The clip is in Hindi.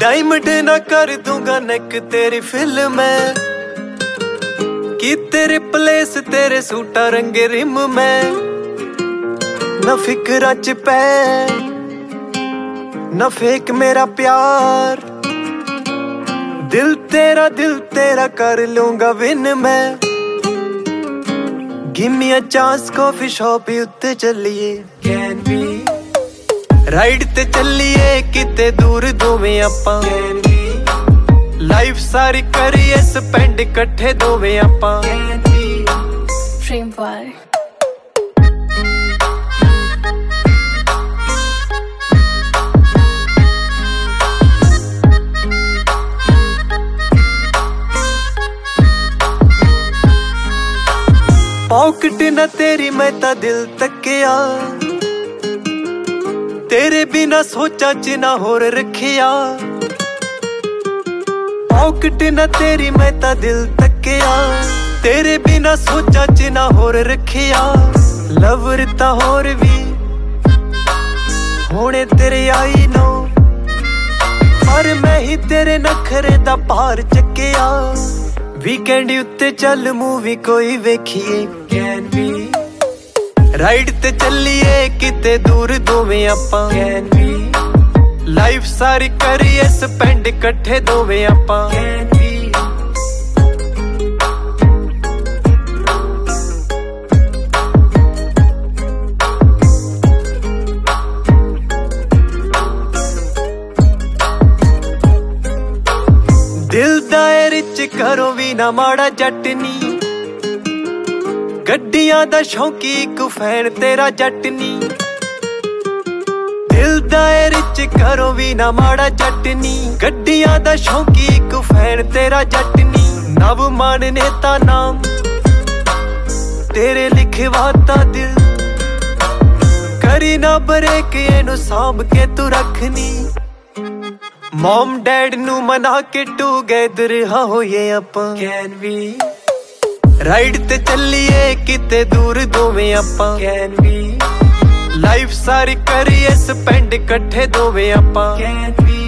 डायमंड ना कर दूंगा नेक तेरी फिल्म में, कि तेरे प्लेस तेरे सूटा रंगे रिम में। न फिक्रा च पै न फेक मेरा प्यार, दिल तेरा कर लूंगा विन मैं। Give me a chance coffee shop उत्ते चलिए, कैन बी राइड ते चलिए किते दूर दोवें आपां। लाइफ सारी करिए स्पेंड इकट्ठे दोवें आपां। ड्रीम वार पॉकेट न तेरी मैं ता दिल तकिया, तेरे बिना सोचा च ना होर रखिया। पॉकेट न तेरी मैं ता दिल तकिया, तेरे बिना सोचा च ना होर रखिया। लवर ता होर भी होने तेरे आई नो, पर मैं ही तेरे नखरे दा पार चकिया। वीकेंड उत्ते चल मूवी कोई वेखिए, कैन बी राइड ते चलिए किते दूर दोवें आपां। कैन बी लाइफ सारी करिए स्पेंड इकट्ठे दोवें आपां। कैन बी दिल दायर च करो भी ना माड़ा जट नी, गड्डियां दा शौकी इक फैन तेरा जट नी। दिल दायर च करो भी ना माड़ा जट नी, गड्डियां दा शौकी इक फैन तेरा जट नी। नव मान नेता नाम तेरे लिखवाता दिल, करी ना ब्रेक एनू सांभ के तू रखनी। मॉम डैड नू मना के टूगेदर हाँ होइए आपां। कैन बी राइड ते चलिए किते दूर दोवें आपां। कैन बी लाइफ सारी करिए स्पेंड इकट्ठे दोवें आपां। Can be